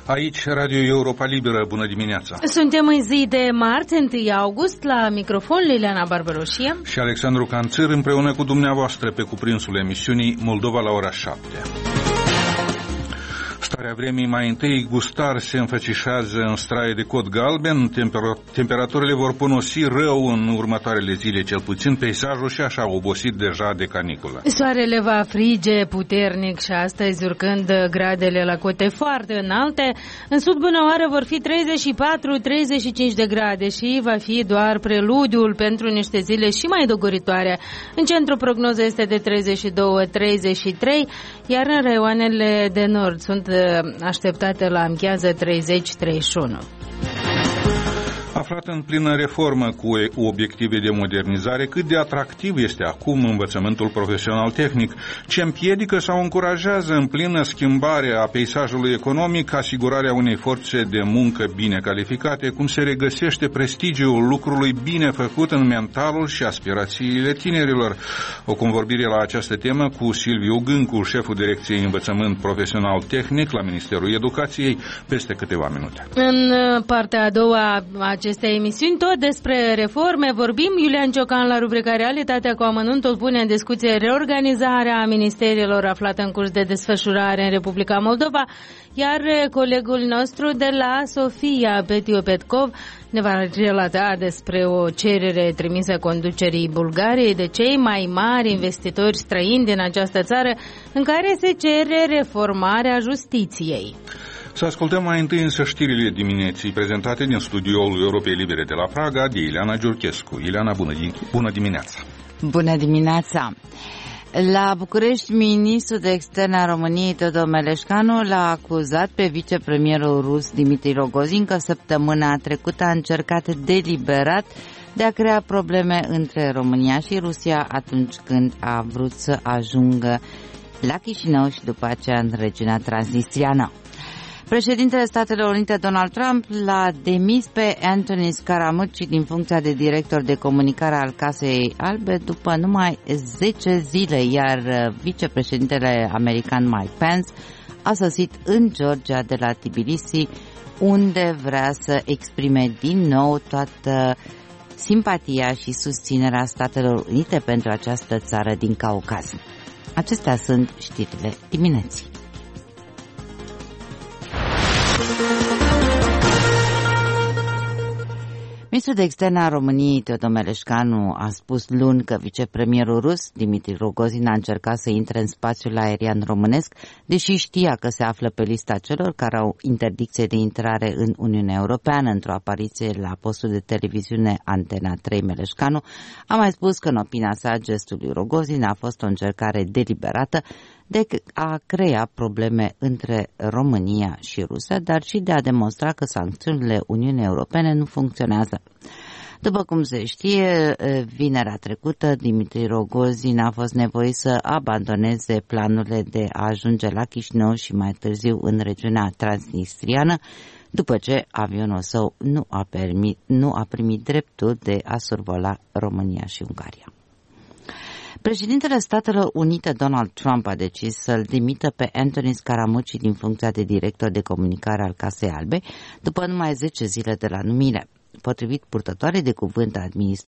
Aici, Radio Europa Liberă, bună dimineața! Suntem în zi de marți, 1 august, la microfon Liliana Barbaroșie și Alexandru Canțăr, împreună cu dumneavoastră pe cuprinsul emisiunii Moldova la ora 7. Starea vremii: mai întâi, gustar se înfățișează în straie de cod galben, temperaturile vor ponosi rău în următoarele zile, cel puțin peisajul și așa obosit deja de caniculă. Soarele va frige puternic și astăzi, urcând gradele la cote foarte înalte. În sud, bună oară, vor fi 34-35 de grade și va fi doar preludiul pentru niște zile și mai dogoritoare. În centru, prognoza este de 32-33, iar în raioanele de nord sunt așteptate la amiază 30-31. Aflat în plină reformă cu obiective de modernizare, cât de atractiv este acum învățământul profesional tehnic, ce împiedică sau încurajează în plină schimbare a peisajului economic asigurarea unei forțe de muncă bine calificate, cum se regăsește prestigiul lucrului bine făcut în mentalul și aspirațiile tinerilor. O convorbire la această temă cu Silviu Gâncu, șeful Direcției Învățământ Profesional Tehnic la Ministerul Educației, peste câteva minute. În partea a doua acestei emisiuni, tot despre reforme vorbim. Iulian Ciocan, la rubrica Realitatea cu amănuntul, pune în discuție reorganizarea ministerilor aflată în curs de desfășurare în Republica Moldova, iar colegul nostru de la Sofia, Petio Petkov, ne va relata despre o cerere trimisă conducerii Bulgariei de cei mai mari investitori străini din această țară, în care se cere reformarea justiției. Să ascultăm mai întâi însă știrile dimineții prezentate din studioul Europei Libere de la Praga de Ileana Giurchescu. Ileana, bună dimineața! Bună dimineața! La București, ministrul de externe a României, Teodor Meleșcanu, l-a acuzat pe vicepremierul rus Dimitri Rogozin că săptămâna trecută a încercat deliberat de a crea probleme între România și Rusia atunci când a vrut să ajungă la Chișinău și după aceea în regiunea transnistriană. Președintele Statelor Unite, Donald Trump, l-a demis pe Anthony Scaramucci din funcția de director de comunicare al Casei Albe după numai 10 zile, iar vicepreședintele american Mike Pence a sosit în Georgia de la Tbilisi, unde vrea să exprime din nou toată simpatia și susținerea Statelor Unite pentru această țară din Caucaz. Acestea sunt știrile dimineții. Ministrul de externe a României, Teodor Meleșcanu, a spus luni că vicepremierul rus, Dimitri Rogozin, a încercat să intre în spațiul aerian românesc, deși știa că se află pe lista celor care au interdicție de intrare în Uniunea Europeană. Într-o apariție la postul de televiziune Antena 3, Meleșcanu a mai spus că, în opinia sa, gestul lui Rogozin a fost o încercare deliberată de a crea probleme între România și Rusia, dar și de a demonstra că sancțiunile Uniunii Europene nu funcționează. După cum se știe, vinerea trecută, Dimitri Rogozin a fost nevoit să abandoneze planurile de a ajunge la Chișinău și mai târziu în regiunea transnistriană, după ce avionul său nu a primit dreptul de a survola România și Ungaria. Președintele Statelor Unite, Donald Trump, a decis să-l dimită pe Anthony Scaramucci din funcția de director de comunicare al Casei Albe, după numai 10 zile de la numire. Potrivit purtătoarei de cuvânt a